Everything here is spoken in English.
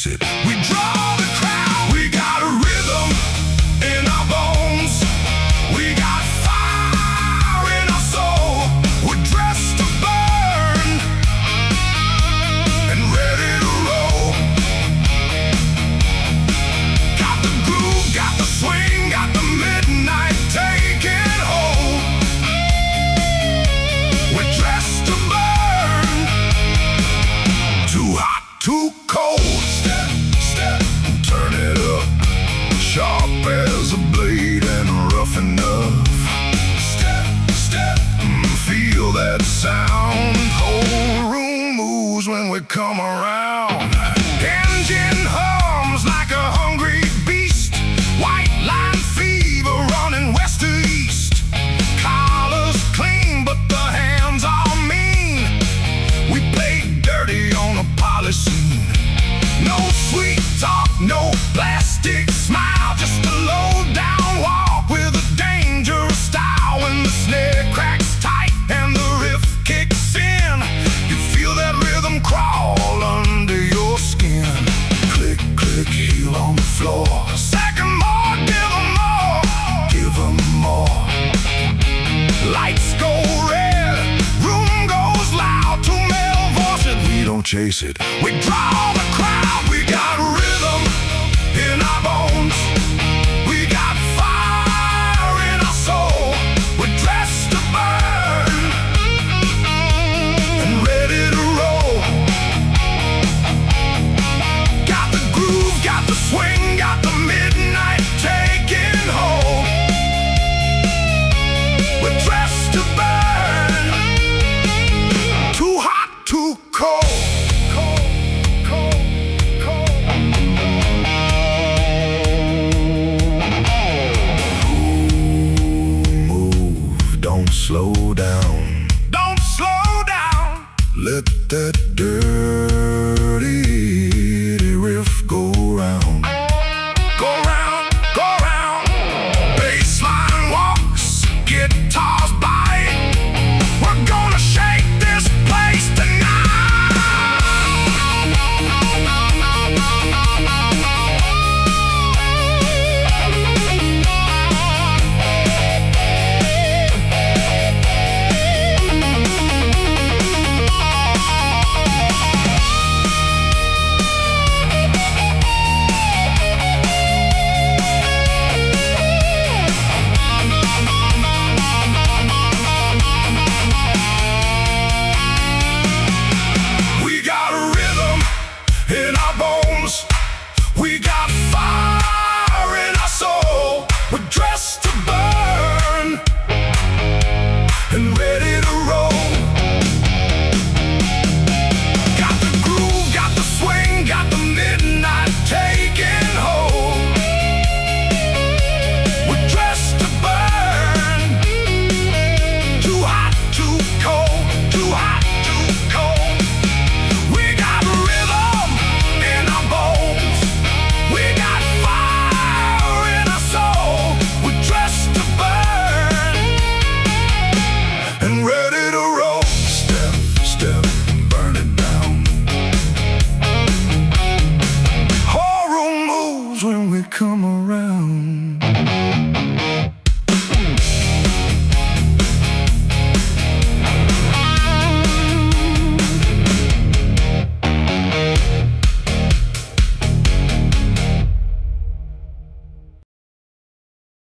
chase it. We draw the crowd. We got a rhythm in our bones. We got fire in our soul. We're dressed to burn and ready to roll. Got the groove, got the swing, got the midnight taking hold. We're dressed to burn. Too hot, too cold. Step, step, turn it up. Sharp as a blade and rough enough. Step, step, feel that sound. Whole room moves when we come around. Engine hums like a hungry beast. White line fever running west to east. Collars clean, but the hands are mean. We play dirty on a polished scene. No sweet talk, no plastic smile. Just a low down walk with a dangerous style. When the snare cracks tight and the riff kicks in, you feel that rhythm crawl under your skin. Click, click, heel on the floor. Second more, give 'em more. Give 'em more. Lights go red, room goes loud. Two male voices, we don't chase it. We draw the crowd. We got rhythm in our bones. We got fire in our soul. We're dressed to burn and ready to roll. Got the groove, got the swing, got the midnight taking hold. We're dressed to burn. Too hot, too cold. Cold, cold, cold. Move, don't slow down. Don't slow down. Let that dirty riff go round. Go round, go round. Bassline walks, guitars bite. We're gonna shake this place We got a rhythm in our bones. We got fire in our soul. We're dressed to burn and ready to roll. Got the groove, got the swing, got the midnight taking hold. We're dressed to burn. Too hot, too cold. Too hot, too cold. We got rhythm in our bones. We got fire in our soul. We're dressed to burn and ready to roll. Step, step, burn it down. Whole room moves when we come around.